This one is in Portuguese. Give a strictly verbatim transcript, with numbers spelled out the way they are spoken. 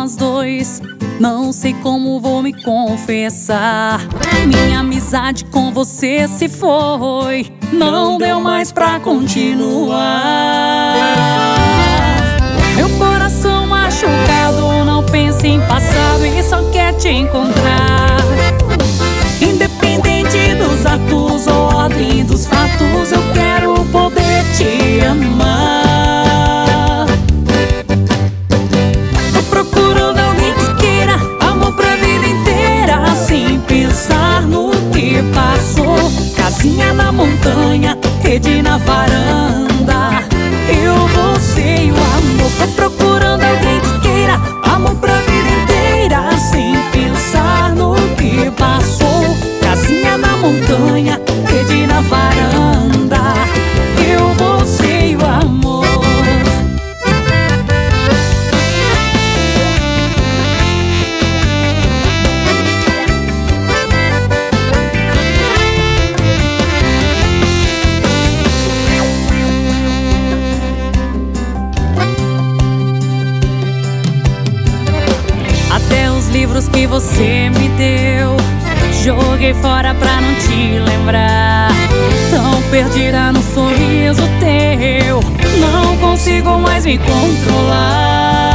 nós dois. Não sei como vou me confessar. Minha amizade com você se foi, não deu mais pra continuar. Meu coração machucado não pensa em passado e só quer te encontrar. Independente dos atos ou ordem dos fatos, eu quero poder te amar. Tô procurando alguém que queira amor pra vida inteira, sem pensar no que passou. Casinha na montanha, rede na varanda, eu, você e o amor. Tô procurando alguém que queira amor pra vida inteira, sem pensar no que passou. Casinha na montanha, rede na varanda, eu, você e o amor. Até os livros que você me deu joguei fora pra não te lembrar. Tão perdida no sorriso teu, não consigo mais me controlar.